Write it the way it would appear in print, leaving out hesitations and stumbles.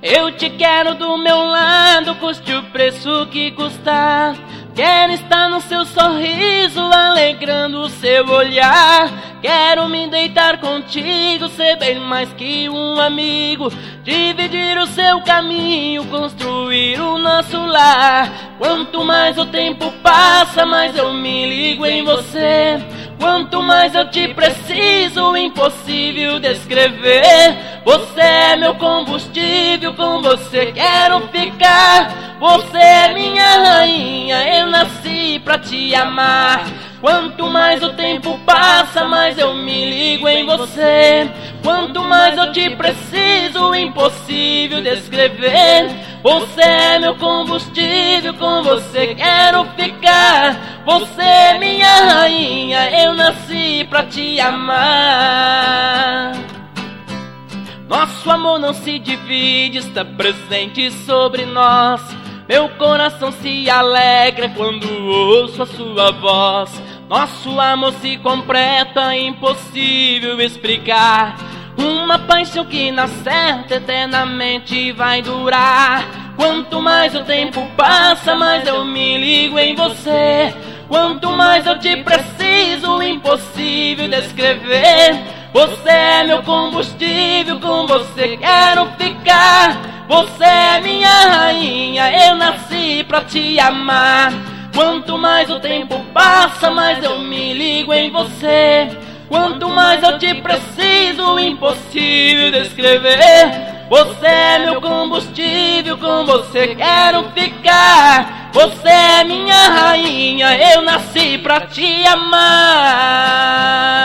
Eu te quero do meu lado, custe o preço que custar. Quero estar no seu sorriso, alegrando o seu olhar. Quero me deitar contigo, ser bem mais que um amigo. Dividir o seu caminho, construir o nosso lar. Quanto mais o tempo passa, mais eu me ligo em você. Quanto mais eu te preciso, impossível descrever. Você é meu combustível, com você quero ficar. Você é minha rainha, eu nasci pra te amar. Quanto mais o tempo passa, mais eu me ligo em você. Quanto mais eu te preciso, impossível descrever. Você é meu combustível, com você quero ficar. Você é minha rainha, eu nasci pra te amar. Nosso amor não se divide, está presente sobre nós. Meu coração se alegra quando ouço a sua voz. Nosso amor se completa, impossível explicar. Uma paixão que na certa eternamente vai durar. Quanto mais o tempo passa, mais eu me ligo em você. Quanto mais eu te preciso, impossível descrever. Você é meu combustível, com você quero ficar. Você é minha rainha, eu nasci pra te amar. Quanto mais o tempo passa, mais eu me ligo em você. Quanto mais eu te preciso, impossível descrever. Você é meu combustível, com você quero ficar. Você é minha rainha, eu nasci pra te amar.